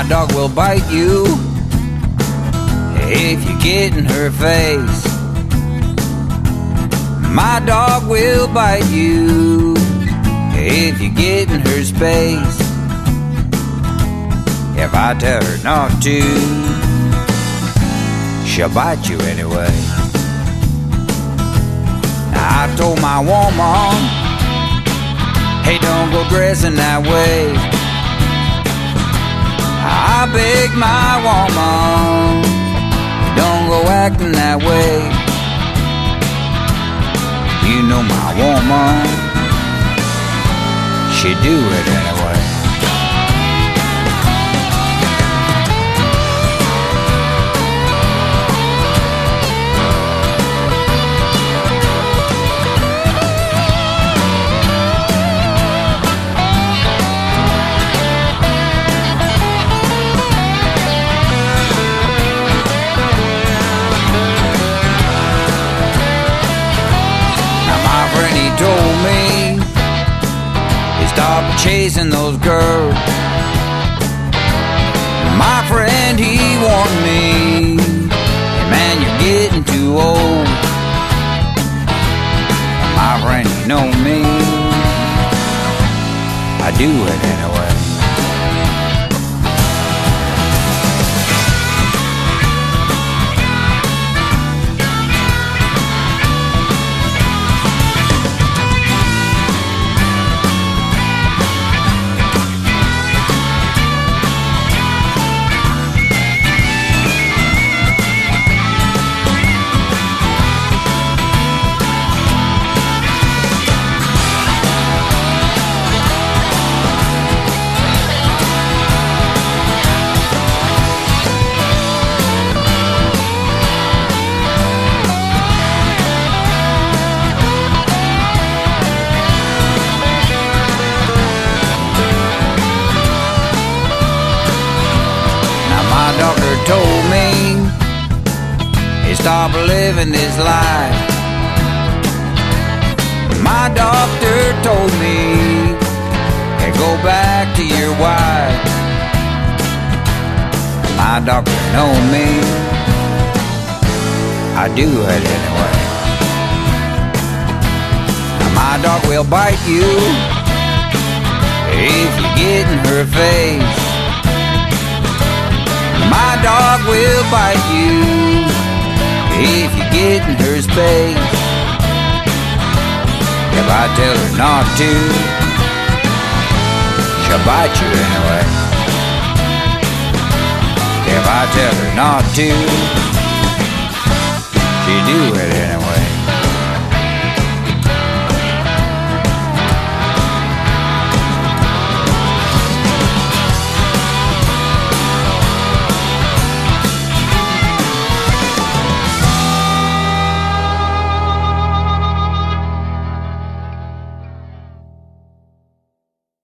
dog will bite you if you get in her face. My dog will bite you if you get in her space. If I tell her not to, she'll bite you anyway. Now I told my woman, hey, don't go dressing that way. I beg my woman, don't go acting that way. You know my woman, she do it anyway. He told me he stopped chasing those girls. My friend, he warned me, hey man, you're getting too old. My friend, you know me, I do it anyway. Doctor told me he stopped living this life. My doctor told me, hey, go back to your wife. My doctor know me, I do it anyway. Now my dog will bite you if you get in her face. My dog will bite you if you get in her space. If I tell her not to, she'll bite you anyway. If I tell her not to, she do it anyway.